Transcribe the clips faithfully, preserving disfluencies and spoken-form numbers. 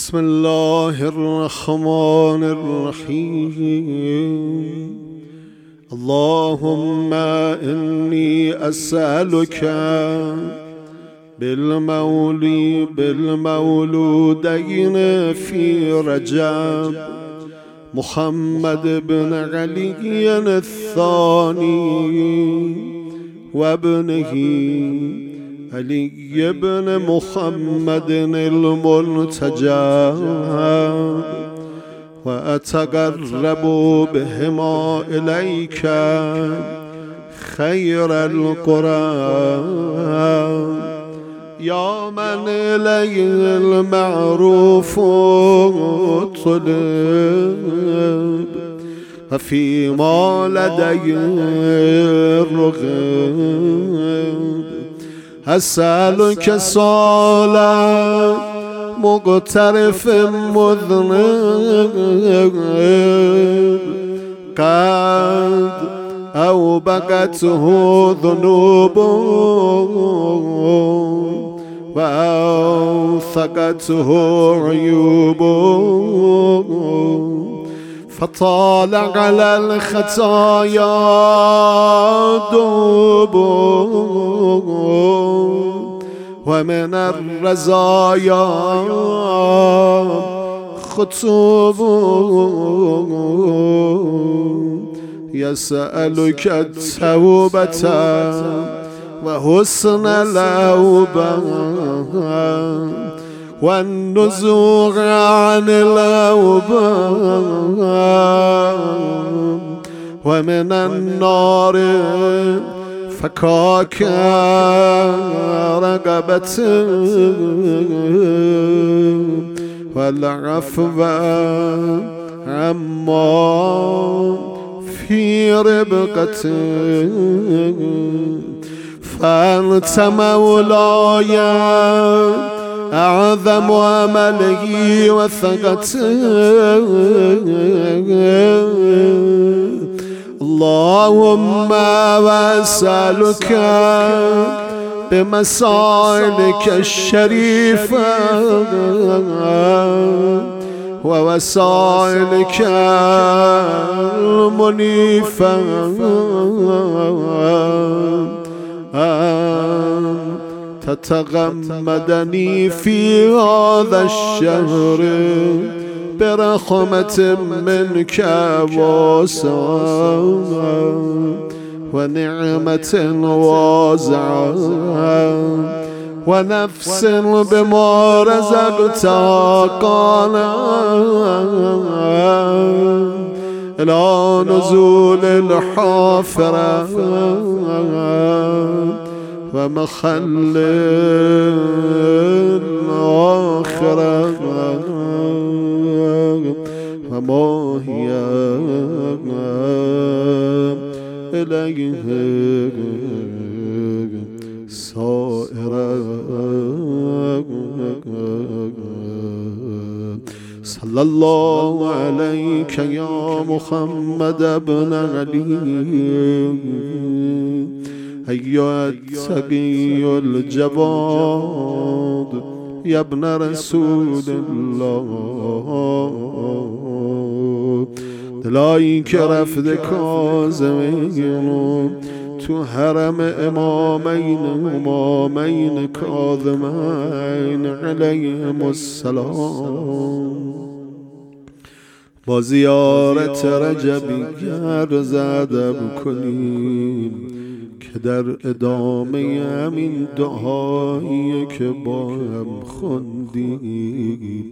بسم الله الرحمن الرحيم. اللهم إني أسألك بالمولي بالمولودين في رجب محمد بن علي الثاني وابنه علي بن محمد المرتجى، وأتقرب بهما إليك خير القرآن، يا من إليه المعروف طلب وفيما لديه الرغب. أسألك صالح مقترف مذنب قد أوبقته ذنوب وأوثقته عيوب، فطال على الخطايا دوب، ومن الرزايا خطوب. يسألك التوبة وحسن الأوبة والنزوع عن الأوبة، ومن النار فكاك رقبة، والعفو عما في ربقة. فأنت مولاي أعظم أمله وثقته، اللهم وأسألك بمسائلك الشريفة ووسائلك المنيفة أن تتغمدني في هذا الشهر برحمة منك واسعة ونعمة واسعة ونفس بما رزقت قال إلى نزول الحافرة ومخل الآخرة، وما هي إليه سائرة. صلى الله عليك يا محمد بن علي أيها التقي الجواد يا ابن رسول الله. دلایی که رفته کاظمین تو حرم امامین امامین کاظمین علیهم السلام با زیارت رجبی گرز ادب کنیم که در ادامه همین دعایی که با هم خوندیم.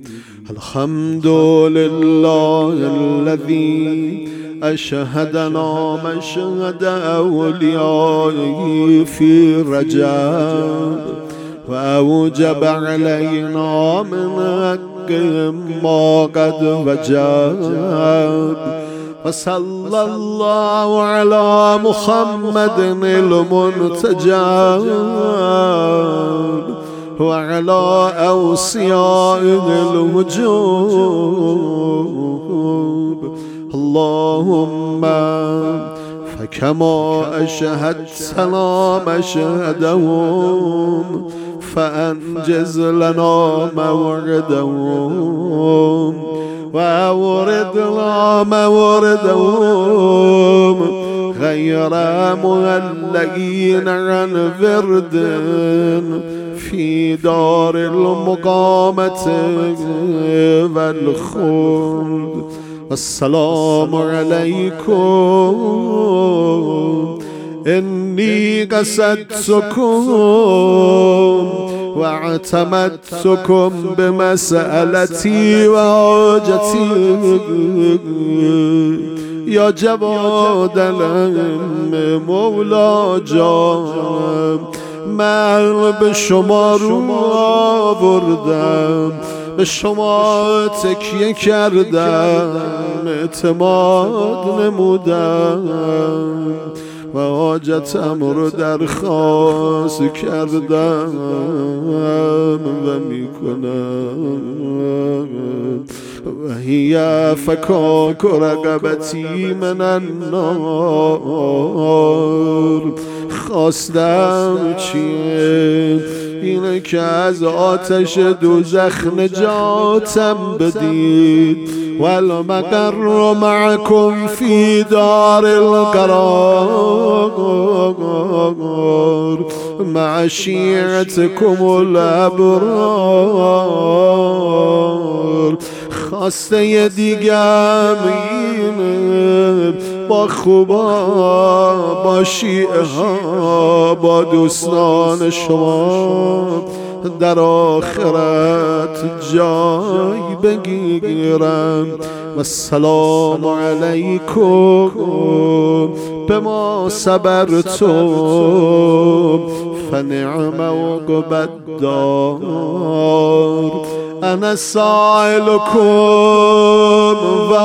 الحمدلله الذی اشهدنا مشهد اولیائه فی رجب و اوجب علینا من حقهم ما قد وجب. وصلى الله على محمد المرتجى وعلى أوصيائه الوجوب. اللهم فكما أشهدتنا مشهدهم فأنجز لنا موعدهم وأوردنا موردهم غير مهلئين عن ورد في دار المقامة والخلد. السلام عليكم إني قصدتكم واعتمدتكم بمسألتي وحاجتي یا جواد العلم مولا جان، من به شما رو آوردم، به شما تکیه کردم، اعتماد نمودم و حاجتم رو درخواست کردم و میکنم. و هی فکاک رقبتی من النار. خواستم چیه؟ اینه که از آتش دوزخ نجاتم بدید. والمقر معكم في دار القرار مع شیعتكم الابرار. خواسته دیگم اینه با خوبا، با شیعه ها، با دوستان شما در آخرت جای بگیرم. و السلام علیکم بما صبرتم فنعم عقب الدار. انا سائلكم و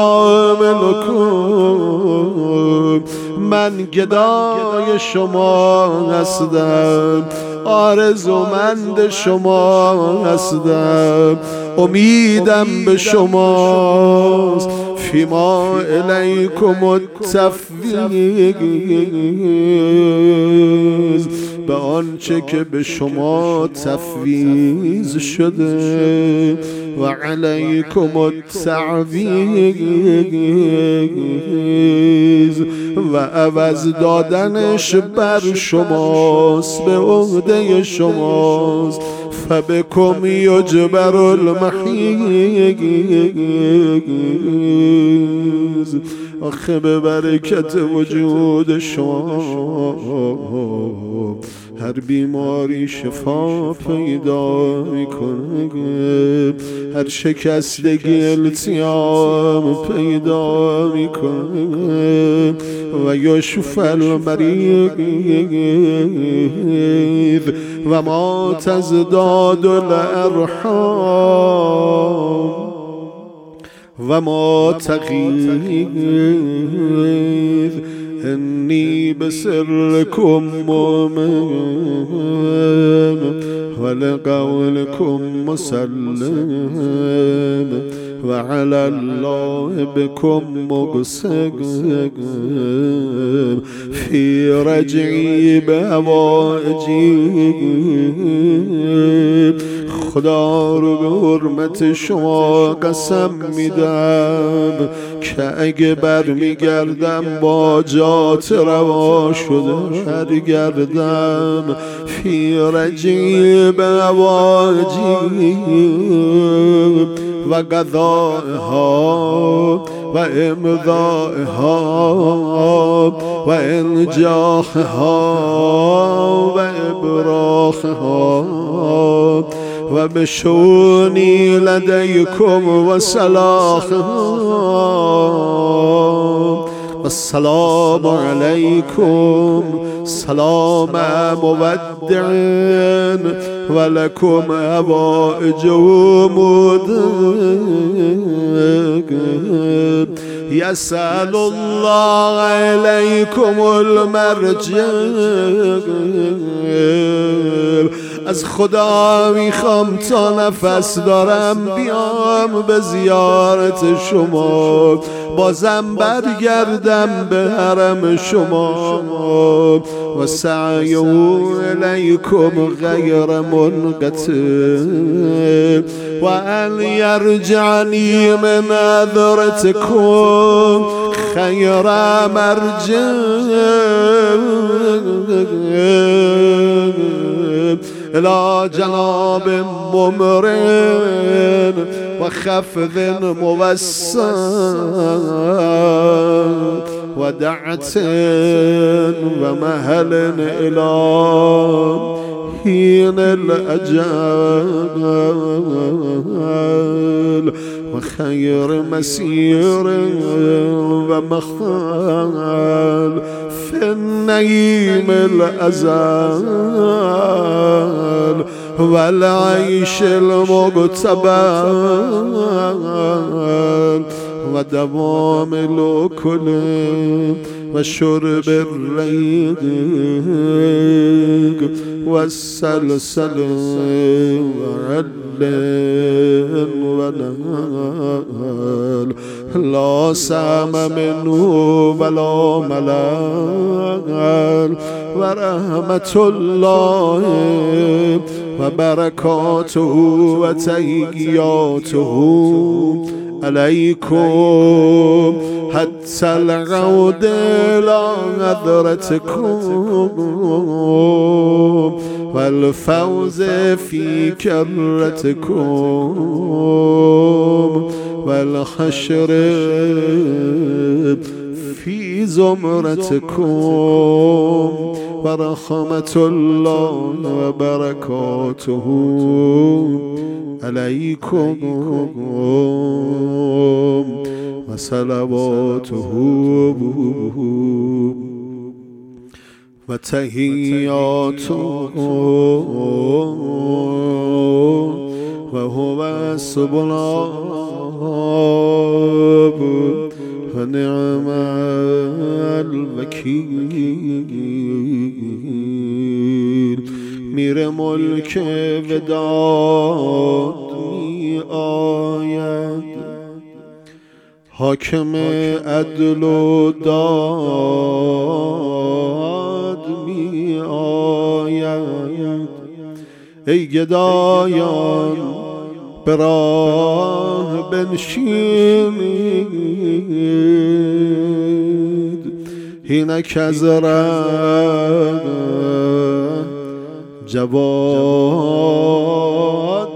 عاملكم، من گدای شما هستم، آرزومند شما هستم، امیدم به شماست. فیما الیکم التفویض، به آنچه که به شما تفویض شده. و علیکم التعویض، و عوض دادنش بر شماست، به عهده شماست. فبکم یجبر المحیض. آخه به برکت وجود شما هر بیماری شفا پیدا میکنه، هر شکستگی التیام پیدا میکنه. و یشفی المریض و ما تزداد الارحام و ما تغیظ. انی بسرکم مؤمن ولقولکم مسلم و علی الله بكم مقسم فی رجعی بهوائجی. خدا رو به حرمت شما قسم میدم که اگه برمیگردم با جات روا شده برگردم. فی رجعی بهوائجی و قضائها و امضائها و انجاحها و ابراحها و بشونی لدیکم و صلاحها. السلام علیکم سلام مودع ولکم حوائج ومود. یسأل الله علیکم المرجع از خدا میخوام تا نفس دارم بیام به زیارت شما، بازم برگردم به حرم شما. و سعی الیکم غیر منقطع و ان یرجعنی من نظرتکم خیر مرجع الى جناب ممرن و خفض موسع و دعت و مهل الى حین الاجل و خیر مسیر و مخال فی النعیم الازل و العیش المقتبل و دوام الاکل و شرب الریق و السلسل و علن و نهل لا سام منه ولا ملل و رحمت الله و برکاته و تحییاته علیکم حتی العود لا حضرتکم والفوز فی کرتکم والحشر فی زمرتکم و رحمت الله و برکاته علیکم و صلواته و تحیاته و هو السبلاب و نعم الوکیل. میر ملک وداد می آید، حاکم عدل و داد می آید. ای گدایان به راه بنشینید، اینک از ره جواد